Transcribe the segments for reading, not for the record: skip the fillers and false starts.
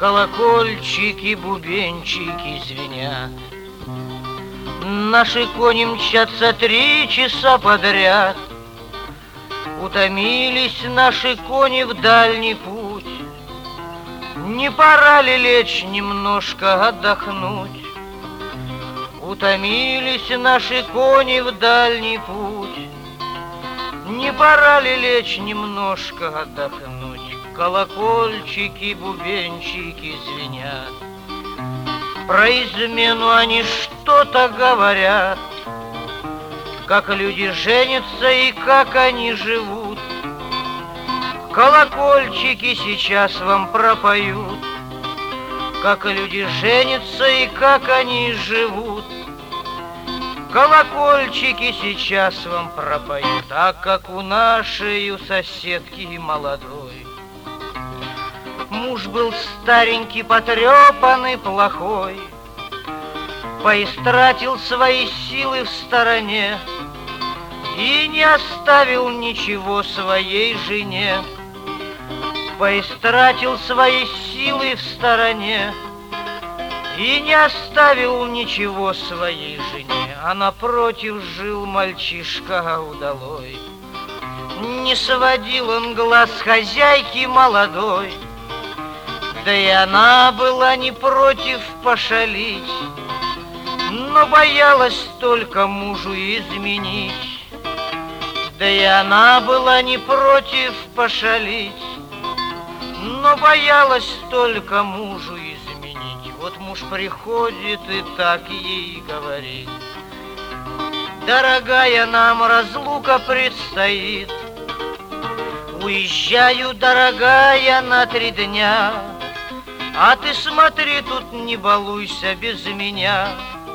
колокольчики, бубенчики звенят. Наши кони мчатся 3 часа подряд. Утомились наши кони в дальний путь. Не пора ли лечь немножко отдохнуть? Утомились наши кони в дальний путь. Не пора ли лечь немножко отдохнуть? Колокольчики, бубенчики звенят. Про измену они что-то говорят, как люди женятся и как они живут. Колокольчики сейчас вам пропоют, как люди женятся и как они живут. Колокольчики сейчас вам пропоют, так как у нашей у соседки молодой муж был старенький, потрепанный, плохой, поистратил свои силы в стороне и не оставил ничего своей жене. Поистратил свои силы в стороне и не оставил ничего своей жене, а напротив жил мальчишка удалой. Не сводил он глаз хозяйки молодой, да и она была не против пошалить, но боялась только мужу изменить. Да и она была не против пошалить, но боялась только мужу изменить. Вот муж приходит и так ей говорит: дорогая, нам разлука предстоит. Уезжаю, дорогая, на 3 дня, а ты смотри, тут не балуйся без меня.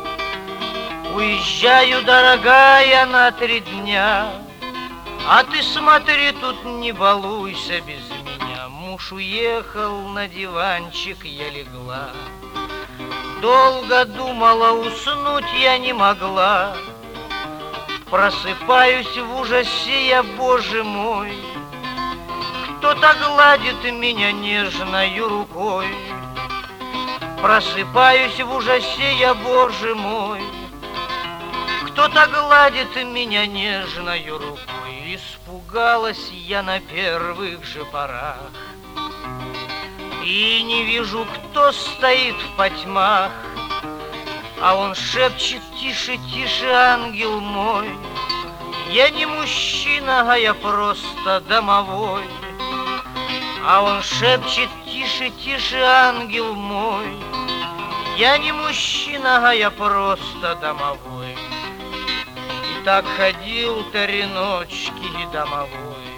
Уезжаю, дорогая, на 3 дня, а ты смотри, тут не балуйся без меня. Муж уехал, на диванчик я легла. Долго думала, уснуть я не могла. Просыпаюсь в ужасе я, Боже мой, кто-то гладит меня нежною рукой. Просыпаюсь в ужасе я, Боже мой, кто-то гладит меня нежною рукой. Испугалась я на первых же порах и не вижу, кто стоит в потьмах. А он шепчет: тише, тише, ангел мой, я не мужчина, а я просто домовой. А он шепчет: тише, тише, ангел мой, я не мужчина, а я просто домовой. И так ходил 3 ночки домовой.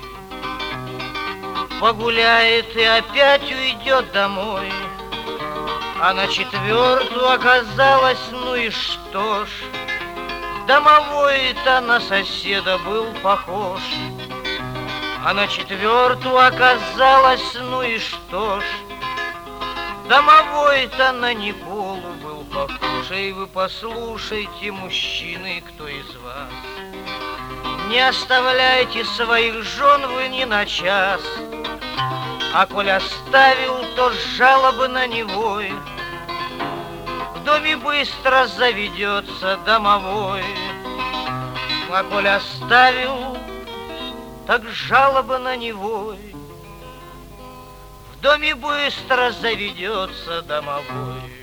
Погуляет и опять уйдет домой. А на 4-ю оказалось, ну и что ж, домовой-то на соседа был похож. А на 4-ю оказалось, ну и что ж, домовой-то на Николу был похож. И вы послушайте, мужчины, кто из вас, не оставляйте своих жен вы ни на час. А коль оставил, то жалобы на него. В доме быстро заведется домовой. А коль оставил, так жалоба на него. В доме быстро заведется домовой.